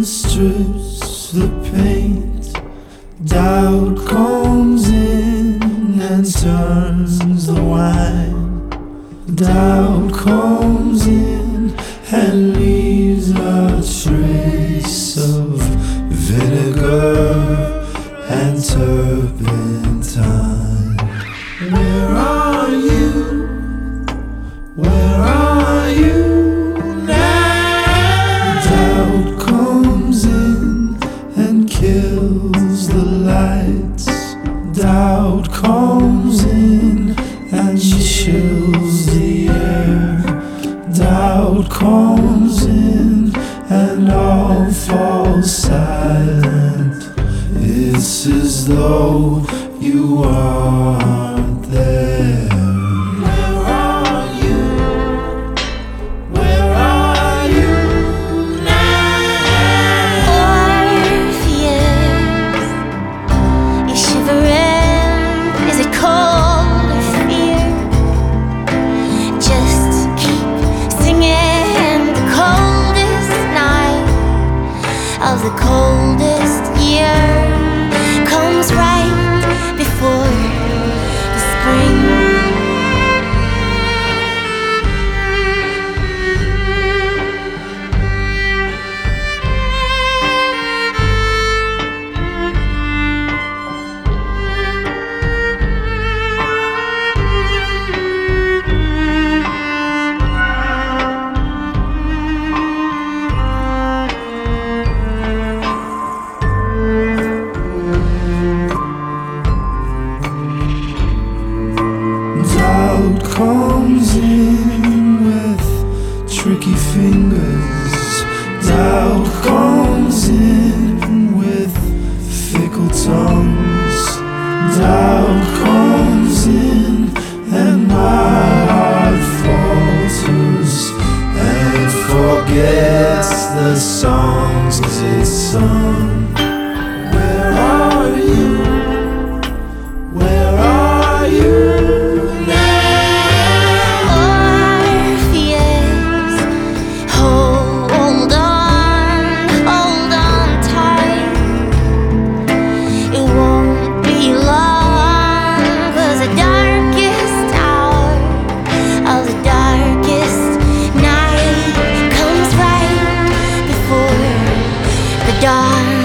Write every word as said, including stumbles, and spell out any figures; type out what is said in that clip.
strips the paint. Doubt comes in and turns the wine. Doubt comes in and leaves a trace of vinegar and turpentine. Where are you? Where are you now? Doubt comes in and kills the lights. Doubt comes in and chills the air. Doubt comes in and all falls silent. It's as though you aren't there. Where are you? Where are you now? Orpheus, you shivering. Is it cold or fear? Just keep singing. The coldest night of the coldest year comes right before the spring. Doubt comes in with tricky fingers. Doubt comes in with fickle tongues. Doubt comes in and my heart falters and forgets the songs it's sung. Where are you? Where are you? Orpheus, hold on, hold on tight. It won't be long, 'cause the darkest hour of the darkest night comes right before the dawn.